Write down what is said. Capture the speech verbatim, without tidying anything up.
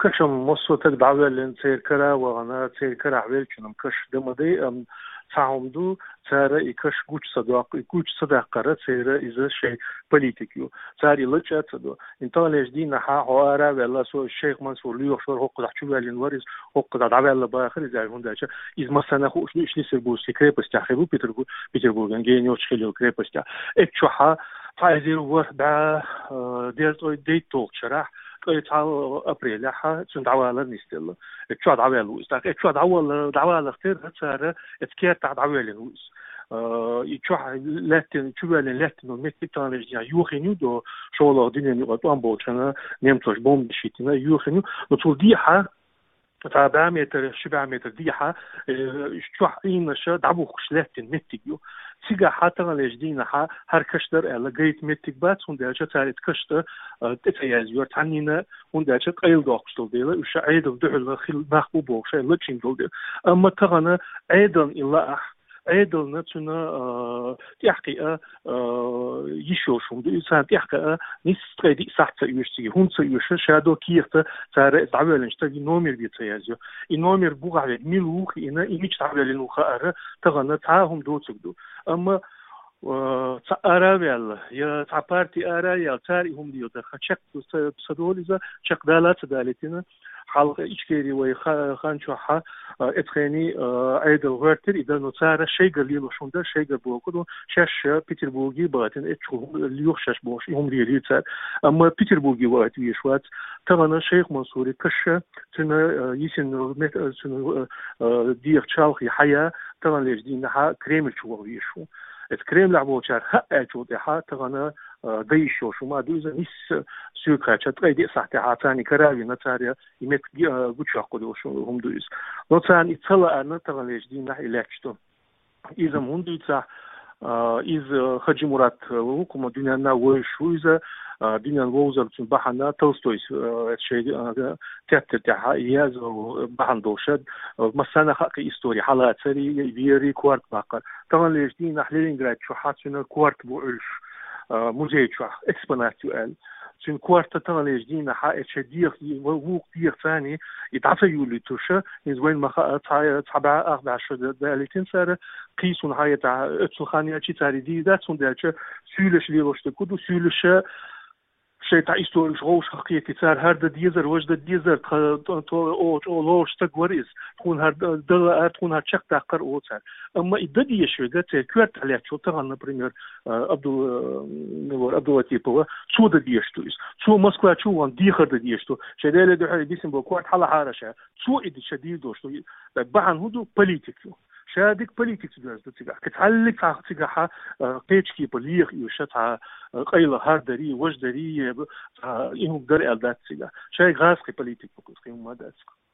كشم مصوتك دعوة لين تيركرا وأنا تيركرا عويل كنم كش دمدي أم تعمدو ترى إكش كوش صداق كوش صداق قرر ترى إذا شيء بوليتيكيو ترى لجأ تدو إنتان لجدين نحا عوارا ولا سو الشيخ منصور ليو شور حق دحشو ولا نوريز حق دعوة ولا باخر إذا هون داش إذا مثلا خو إيش إيش لسه بوس كريبس تأخذوا بيتربو بيتربو جينيو تخليو كريبس تأ إتشوحا فايزير ورد با ديرت ديت توك شرح تعال أبريل لحا تندعوا على نستيل شو دعوة لويس تاك شو دعوة دعوة على اختيار هتصير اتكير تاع دعوة لويس شو لاتن شو لاتن لاتن ومثل تانجيا يوخينيو دو شو الله دنيا نقطة أم بوشنا نيمتوش بوم بشيتنا يوخينيو نطول ديحة تابع متر شبع متر ديحة شو حين شو دعوة خش لاتن متجيو تيجا حتى لجدينا ح هر كشتر على جيت متك بات وندرجة تاريت كشتر تتيازيور تعنينا وندرجة قيل داقشتل ديلا وش عيد الدحل خل محبوب وشيء لتشين دول أما تغنى أيضا إلا أح أيضا نتنا تحقيق يشوشون دو إنسان تحقيق نستقيد ساعة يشتي هون سيوش شادو كيرت تار تعبان نشتغل نومير بيتيازيو النومير بوعد ملوك إنا إيش تعبان نوخا تغنى تعهم دوتسدو أما تأرابيل يا تعبارتي أرايل تاري هم ديو ده خشك صدول إذا شق دالات دالتنا حلقة إشكالي ويخان شوحة إتخاني أيضا غيرتر إذا نصار شيء قليل وشوندا شيء قبوكو شاش بيتربورغي باتن إتشو اليوخ شاش بوش هم ديالي تار أما بيتربورغي وقت ويشوات تغنى شيخ منصوري كشة تنا يسن تنا دير تشالخي حياة تغنى لجدين نحا كريمل شو ويشو الكريم لعبوا شار حق جودها تغنى ديشو شو ما دوزا نيس سوكا تقيد صحتي عطاني كراوي نتاريا يمت غوتشا قدو شو هم دوز نوتان يطلع أنا تغنى جديد نح إلاكشتو إذا هم دوزا إذا خجي مرات وكما دنيا نا وشو إذا دنيا ووزر بحنا تولستوي شيء تأتي تاعها إياز بحن دوشد مثلا حق إستوري حالات سري بيري كوارت باقر طبعا ليجدين نحلين جراد شو حاسين كوارت بوعش مزيد شو إكسبوناتيوال شن كوارت طبعا ليجدين حق شديق ووق ديق ثاني يتعفى يولي توشة يزوين ما خا تاع تبع أربع شهور دالتين صار قيسون هاي تاع أتسخانية شيء تاريدي ذات سون دالش سولش ليروش تكودو سولش شيء تاع إستوريش غوش حقيقي صار هذا ديزر وجد ديزر تو أو أو لوش تقوريز تكون هذا دل تكون هذا شق تقر أو صار أما إددي يشوي ده كوارت عليه شو ترى نبريمير عبدو نور عبدو وتيبوا شو ده ديشتويس شو مسكوا شو وان ديخر ده ديشتو شيء ده اللي ده بيسم بكوارت حلا حارشة شو إدي شديد دوشتو بعن هدو بوليتيكو شادك بوليتيكس جاز تيجا كتعلق على تيجا قيتش كي بليغ يشتها قيلة هاردري وجدري إنه قدر ألدات تيجا شيء غاز كي بوليتيك بكوس كي ما داتك